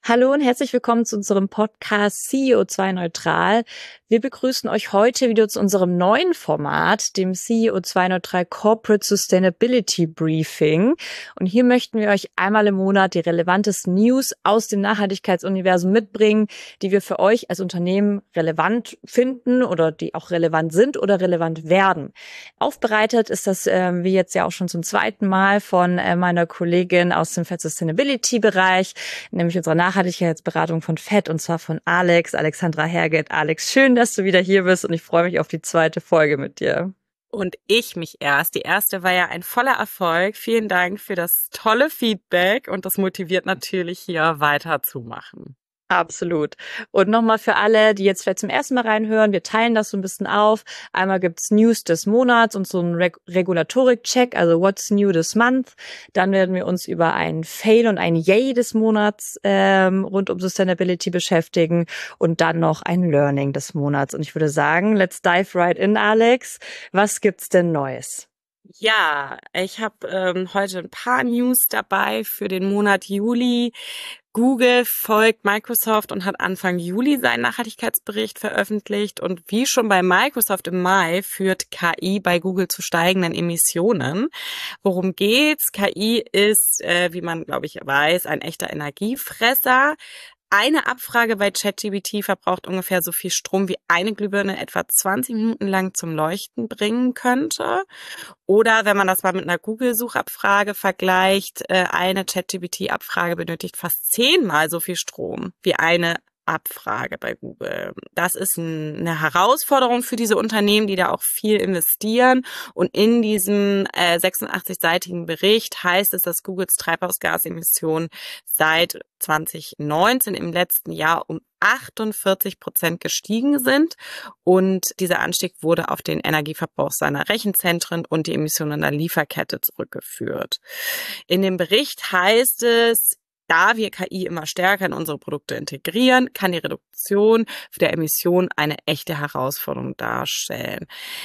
Hallo und herzlich willkommen zu unserem Podcast CEO2 Neutral. Wir begrüßen euch heute wieder zu unserem neuen Format, dem CEO2 Neutral Corporate Sustainability Briefing. Und hier möchten wir euch einmal im Monat die relevantesten News aus dem Nachhaltigkeitsuniversum mitbringen, die wir für euch als Unternehmen relevant finden oder die auch relevant sind oder relevant werden. Aufbereitet ist das, wie jetzt ja auch schon zum zweiten Mal, von meiner Kollegin aus dem Fed Sustainability Bereich, nämlich unserer Nachhaltigkeitsberatung von Fed, und zwar von Alexandra Herget. Alex, schön, dass du wieder hier bist und ich freue mich auf die zweite Folge mit dir. Und ich mich erst. Die erste war ja ein voller Erfolg. Vielen Dank für das tolle Feedback und das motiviert natürlich, hier weiterzumachen. Absolut. Und nochmal für alle, die jetzt vielleicht zum ersten Mal reinhören, wir teilen das so ein bisschen auf. Einmal gibt's News des Monats und so einen Regulatorik-Check, also What's New this Month. Dann werden wir uns über einen Fail und ein Yay des Monats rund um Sustainability beschäftigen und dann noch ein Learning des Monats. Und ich würde sagen, let's dive right in, Alex. Was gibt's denn Neues? Ja, ich habe heute ein paar News dabei für den Monat Juli. Google folgt Microsoft und hat Anfang Juli seinen Nachhaltigkeitsbericht veröffentlicht. Und wie schon bei Microsoft im Mai führt KI bei Google zu steigenden Emissionen. Worum geht's? KI ist, wie man, glaube ich, weiß, ein echter Energiefresser. Eine Abfrage bei ChatGPT verbraucht ungefähr so viel Strom, wie eine Glühbirne etwa 20 Minuten lang zum Leuchten bringen könnte. Oder wenn man das mal mit einer Google-Suchabfrage vergleicht, eine ChatGPT-Abfrage benötigt fast 10-mal so viel Strom wie eine Abfrage bei Google. Das ist eine Herausforderung für diese Unternehmen, die da auch viel investieren. Und in diesem 86-seitigen Bericht heißt es, dass Googles Treibhausgasemissionen seit 2019 im letzten Jahr um 48% gestiegen sind. Und dieser Anstieg wurde auf den Energieverbrauch seiner Rechenzentren und die Emissionen der Lieferkette zurückgeführt. In dem Bericht heißt es, da wir KI immer stärker in unsere Produkte integrieren, kann die Reduktion der Emissionen eine echte Herausforderung darstellen.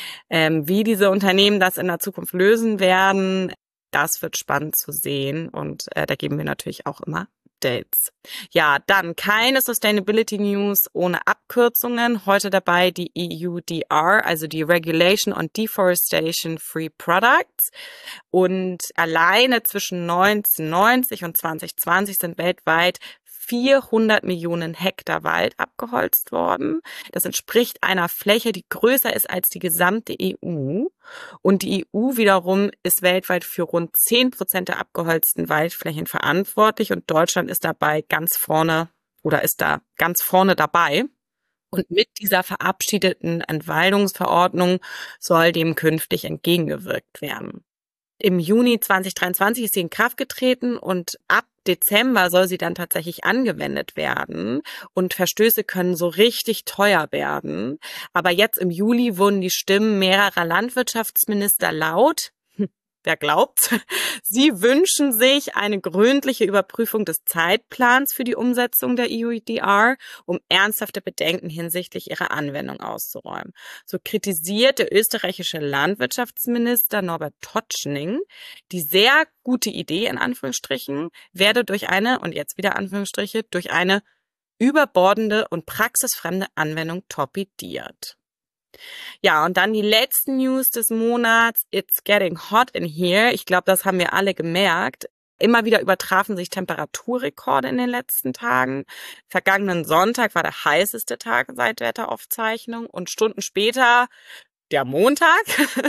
Wie diese Unternehmen das in der Zukunft lösen werden, das wird spannend zu sehen und da geben wir natürlich auch immer Updates. Ja, dann keine Sustainability News ohne Abkürzungen. Heute dabei die EUDR, also die Regulation on Deforestation Free Products. Und alleine zwischen 1990 und 2020 sind weltweit 400 Millionen Hektar Wald abgeholzt worden. Das entspricht einer Fläche, die größer ist als die gesamte EU. Und die EU wiederum ist weltweit für rund 10% der abgeholzten Waldflächen verantwortlich. Und Deutschland ist dabei ganz vorne oder ist da ganz vorne dabei. Und mit dieser verabschiedeten Entwaldungsverordnung soll dem künftig entgegengewirkt werden. Im Juni 2023 ist sie in Kraft getreten und ab Dezember soll sie dann tatsächlich angewendet werden und Verstöße können so richtig teuer werden. Aber jetzt im Juli wurden die Stimmen mehrerer Landwirtschaftsminister laut. Wer glaubt's? Sie wünschen sich eine gründliche Überprüfung des Zeitplans für die Umsetzung der EUDR, um ernsthafte Bedenken hinsichtlich ihrer Anwendung auszuräumen. So kritisiert der österreichische Landwirtschaftsminister Norbert Totschning, die sehr gute Idee, in Anführungsstrichen, werde durch eine, und jetzt wieder Anführungsstriche, durch eine überbordende und praxisfremde Anwendung torpediert. Ja, und dann die letzten News des Monats. It's getting hot in here. Ich glaube, das haben wir alle gemerkt. Immer wieder übertrafen sich Temperaturrekorde in den letzten Tagen. Vergangenen Sonntag war der heißeste Tag seit Wetteraufzeichnung und Stunden später der Montag.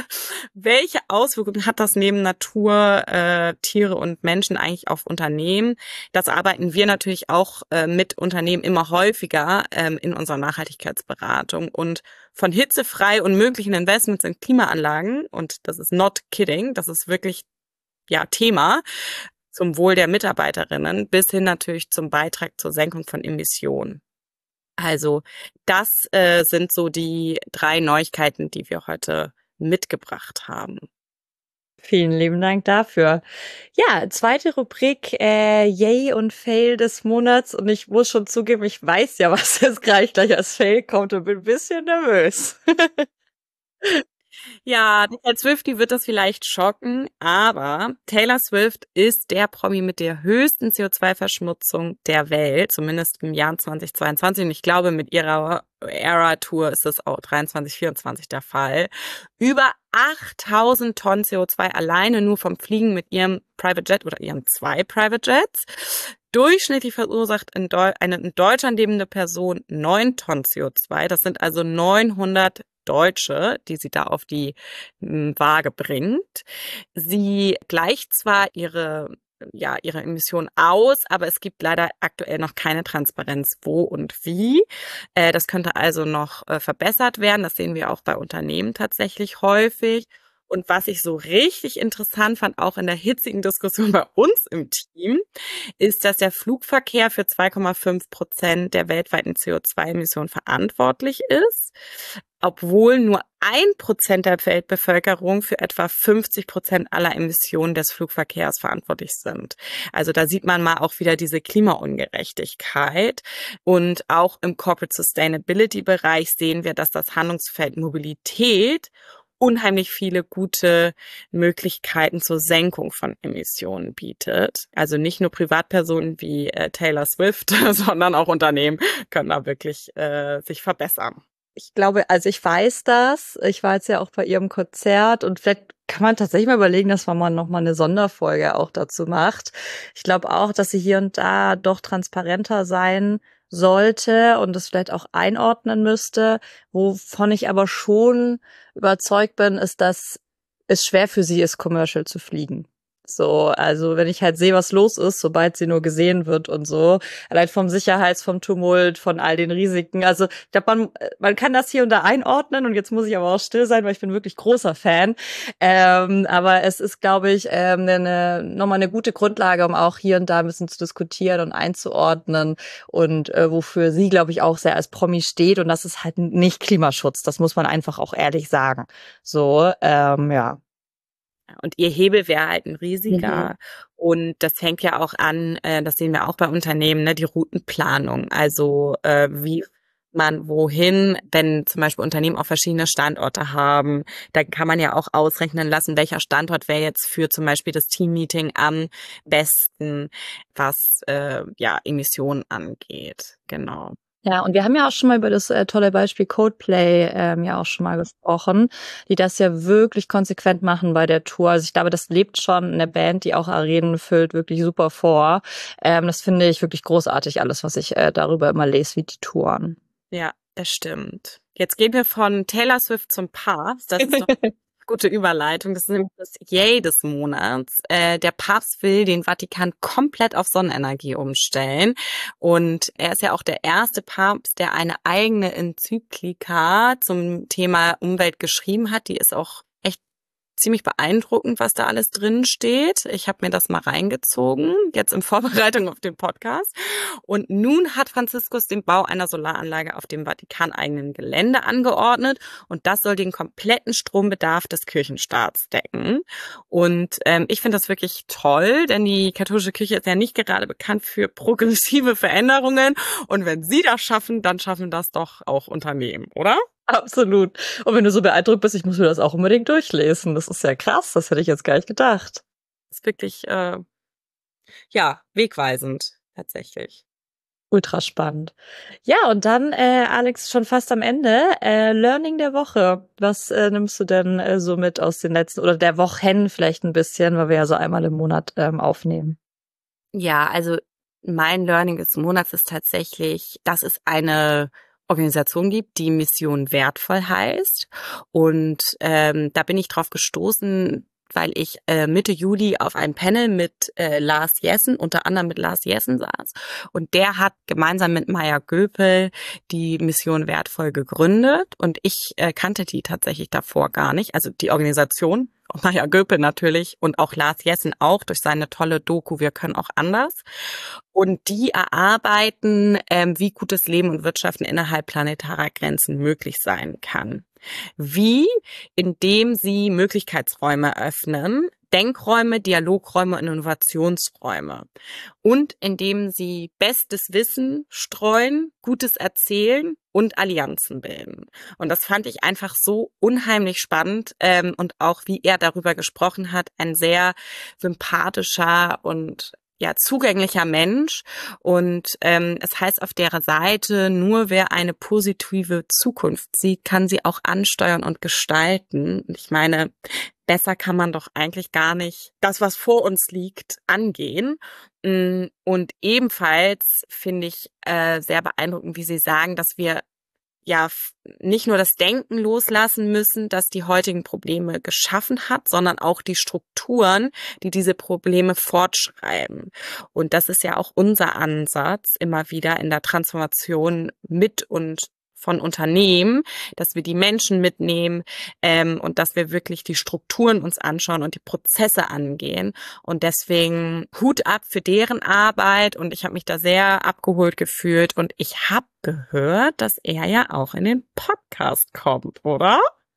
Welche Auswirkungen hat das neben Natur, Tiere und Menschen eigentlich auf Unternehmen? Das arbeiten wir natürlich auch mit Unternehmen immer häufiger in unserer Nachhaltigkeitsberatung. Und von hitzefrei und möglichen Investments in Klimaanlagen, und das ist not kidding, das ist wirklich Thema zum Wohl der Mitarbeiterinnen, bis hin natürlich zum Beitrag zur Senkung von Emissionen. Also das sind so die 3 Neuigkeiten, die wir heute mitgebracht haben. Vielen lieben Dank dafür. Ja, zweite Rubrik, Yay und Fail des Monats. Und ich muss schon zugeben, ich weiß ja, was jetzt gleich als Fail kommt und bin ein bisschen nervös. Ja, Taylor Swift, die wird das vielleicht schocken, aber Taylor Swift ist der Promi mit der höchsten CO2-Verschmutzung der Welt, zumindest im Jahr 2022. Und ich glaube, mit ihrer Era-Tour ist das auch 23, 24 der Fall. Über 8000 Tonnen CO2 alleine nur vom Fliegen mit ihrem Private Jet oder ihren 2 Private Jets. Durchschnittlich verursacht eine in Deutschland lebende Person 9 Tonnen CO2. Das sind also 900 Deutsche, die sie da auf die Waage bringt. Sie gleicht zwar ihre Emissionen aus, aber es gibt leider aktuell noch keine Transparenz, wo und wie. Das könnte also noch verbessert werden. Das sehen wir auch bei Unternehmen tatsächlich häufig. Und was ich so richtig interessant fand, auch in der hitzigen Diskussion bei uns im Team, ist, dass der Flugverkehr für 2,5% der weltweiten CO2-Emissionen verantwortlich ist, obwohl nur 1% der Weltbevölkerung für etwa 50% aller Emissionen des Flugverkehrs verantwortlich sind. Also da sieht man mal auch wieder diese Klimaungerechtigkeit. Und auch im Corporate Sustainability Bereich sehen wir, dass das Handlungsfeld Mobilität unheimlich viele gute Möglichkeiten zur Senkung von Emissionen bietet. Also nicht nur Privatpersonen wie Taylor Swift, sondern auch Unternehmen können da wirklich sich verbessern. Ich glaube, also ich weiß das. Ich war jetzt ja auch bei ihrem Konzert und vielleicht kann man tatsächlich mal überlegen, dass man mal nochmal eine Sonderfolge auch dazu macht. Ich glaube auch, dass sie hier und da doch transparenter sein sollte und das vielleicht auch einordnen müsste. Wovon ich aber schon überzeugt bin, ist, dass es schwer für sie ist, commercial zu fliegen. So, also wenn ich halt sehe, was los ist, sobald sie nur gesehen wird und so, allein vom vom Tumult, von all den Risiken. Also ich glaube, man kann das hier und da einordnen und jetzt muss ich aber auch still sein, weil ich bin wirklich großer Fan. Aber es ist, glaube ich, nochmal eine gute Grundlage, um auch hier und da ein bisschen zu diskutieren und einzuordnen und wofür sie, glaube ich, auch sehr als Promi steht. Und das ist halt nicht Klimaschutz. Das muss man einfach auch ehrlich sagen. So, ja. Und ihr Hebel wäre halt ein riesiger. Und das fängt ja auch an, das sehen wir auch bei Unternehmen, ne, die Routenplanung. Also wie man wohin, wenn zum Beispiel Unternehmen auch verschiedene Standorte haben, dann kann man ja auch ausrechnen lassen, welcher Standort wäre jetzt für zum Beispiel das Teammeeting am besten, was Emissionen angeht. Genau. Ja, und wir haben ja auch schon mal über das tolle Beispiel Coldplay ja auch schon mal gesprochen, die das ja wirklich konsequent machen bei der Tour. Also ich glaube, das lebt schon eine Band, die auch Arenen füllt, wirklich super vor. Das finde ich wirklich großartig, alles, was ich darüber immer lese, wie die touren. Ja, das stimmt. Jetzt gehen wir von Taylor Swift zum Papst. Das ist doch eine gute Überleitung. Das ist nämlich das Yay des Monats. Der Papst will den Vatikan komplett auf Sonnenenergie umstellen. Und er ist ja auch der erste Papst, der eine eigene Enzyklika zum Thema Umwelt geschrieben hat. Die ist auch echt ziemlich beeindruckend, was da alles drin steht. Ich habe mir das mal reingezogen, jetzt in Vorbereitung auf den Podcast. Und nun hat Franziskus den Bau einer Solaranlage auf dem Vatikaneigenen Gelände angeordnet. Und das soll den kompletten Strombedarf des Kirchenstaats decken. Und ich finde das wirklich toll, denn die katholische Kirche ist ja nicht gerade bekannt für progressive Veränderungen. Und wenn sie das schaffen, dann schaffen das doch auch Unternehmen, oder? Absolut. Und wenn du so beeindruckt bist, ich muss mir das auch unbedingt durchlesen. Das ist ja krass, das hätte ich jetzt gar nicht gedacht. Das ist wirklich, wegweisend, tatsächlich. Ultra spannend. Ja, und dann, Alex, schon fast am Ende, Learning der Woche. Was nimmst du denn so mit aus den letzten, oder der Wochen vielleicht ein bisschen, weil wir ja so einmal im Monat aufnehmen? Ja, also mein Learning des Monats ist tatsächlich, dass es eine Organisation gibt, die Mission wertvoll heißt. Und da bin ich drauf gestoßen, weil ich Mitte Juli auf einem Panel mit Lars Jessen, unter anderem mit Lars Jessen saß. Und der hat gemeinsam mit Maya Göpel die Mission wertvoll gegründet. Und ich kannte die tatsächlich davor gar nicht, also die Organisation. Maya Göpel natürlich und auch Lars Jessen auch durch seine tolle Doku Wir können auch anders. Und die erarbeiten, wie gutes Leben und Wirtschaften innerhalb planetarer Grenzen möglich sein kann. Wie? Indem sie Möglichkeitsräume öffnen, Denkräume, Dialogräume und Innovationsräume. Und indem sie bestes Wissen streuen, Gutes erzählen und Allianzen bilden. Und das fand ich einfach so unheimlich spannend. Und auch, wie er darüber gesprochen hat, ein sehr sympathischer und ja, zugänglicher Mensch. Und es heißt auf der Seite, nur wer eine positive Zukunft sieht, kann sie auch ansteuern und gestalten. Und ich meine, besser kann man doch eigentlich gar nicht das, was vor uns liegt, angehen. Und ebenfalls finde ich sehr beeindruckend, wie Sie sagen, dass wir ja nicht nur das Denken loslassen müssen, das die heutigen Probleme geschaffen hat, sondern auch die Strukturen, die diese Probleme fortschreiben. Und das ist ja auch unser Ansatz immer wieder in der Transformation mit und von Unternehmen, dass wir die Menschen mitnehmen und dass wir wirklich die Strukturen uns anschauen und die Prozesse angehen. Und deswegen Hut ab für deren Arbeit und ich habe mich da sehr abgeholt gefühlt und ich habe gehört, dass er ja auch in den Podcast kommt, oder?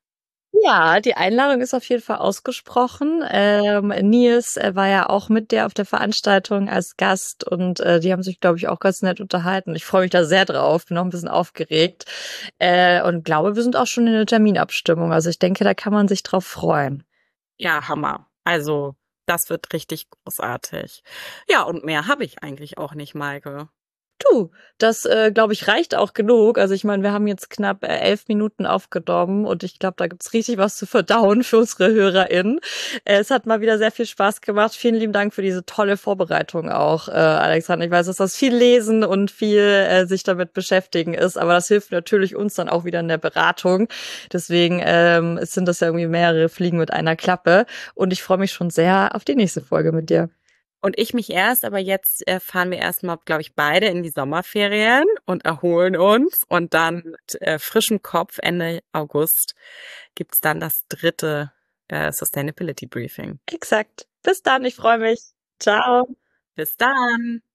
Ja, die Einladung ist auf jeden Fall ausgesprochen. Nils war ja auch mit der auf der Veranstaltung als Gast und die haben sich, glaube ich, auch ganz nett unterhalten. Ich freue mich da sehr drauf, bin noch ein bisschen aufgeregt und glaube, wir sind auch schon in der Terminabstimmung. Also ich denke, da kann man sich drauf freuen. Ja, Hammer. Also, das wird richtig großartig. Ja, und mehr habe ich eigentlich auch nicht, Maike. Du, das, glaube ich, reicht auch genug. Also ich meine, wir haben jetzt knapp 11 Minuten aufgenommen und ich glaube, da gibt's richtig was zu verdauen für unsere HörerInnen. Es hat mal wieder sehr viel Spaß gemacht. Vielen lieben Dank für diese tolle Vorbereitung auch, Alexander. Ich weiß, dass das viel Lesen und viel sich damit beschäftigen ist, aber das hilft natürlich uns dann auch wieder in der Beratung. Deswegen sind das ja irgendwie mehrere Fliegen mit einer Klappe und ich freue mich schon sehr auf die nächste Folge mit dir. Und ich mich erst, aber jetzt fahren wir erstmal, glaube ich, beide in die Sommerferien und erholen uns. Und dann mit frischem Kopf Ende August gibt's dann das dritte Sustainability Briefing. Exakt. Bis dann, ich freue mich. Ciao. Bis dann!